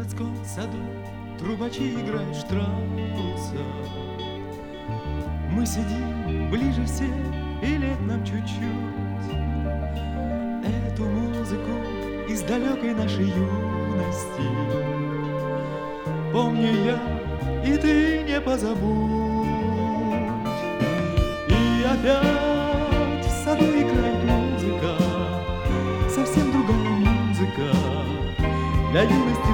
городском саду трубачи играют Штрауса. Мы сидим ближе все, и лет нам чуть-чуть. Эту музыку из далекой нашей юности помню я, и ты не позабудь. И опять в саду играет музыка, совсем другая музыка, для юности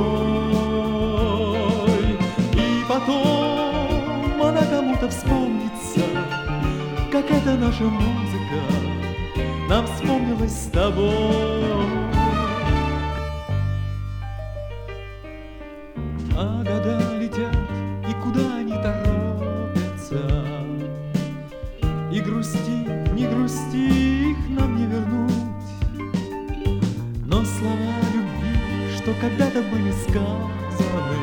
другой. И потом она кому-то вспомнится, как эта наша музыка нам вспомнилась с тобой. А года летят, и куда они торопятся? И грусти, не грусти, их нам не вернуть. Но слова любви, что когда-то были сказаны,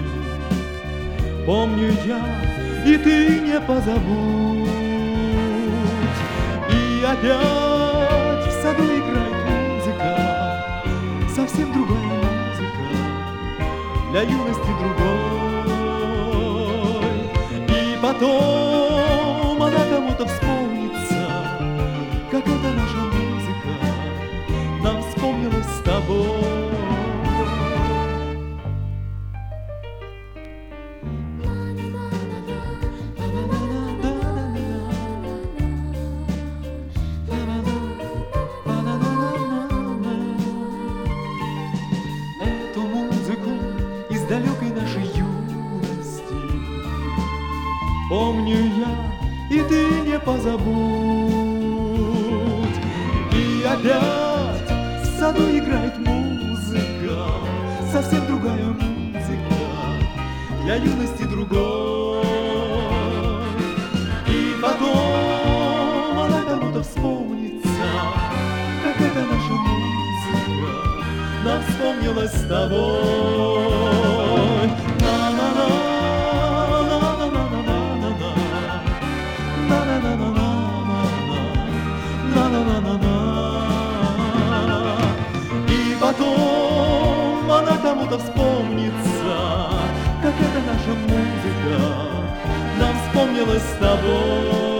помню я, и ты не позабудь. И опять в саду играет музыка, совсем другая музыка, для юности другой. И потом она кому-то вспомнится, как эта наша музыка нам вспомнилась с тобой. Далекой нашей юности помню я, и ты не позабудь. И опять в саду играет музыка, совсем другая музыка, для юности другой. И потом она кому-то вспомнится, как эта наша музыка нам вспомнилась с тобой. И потом она кому-то вспомнится, как эта наша музыка нам вспомнилась с тобой.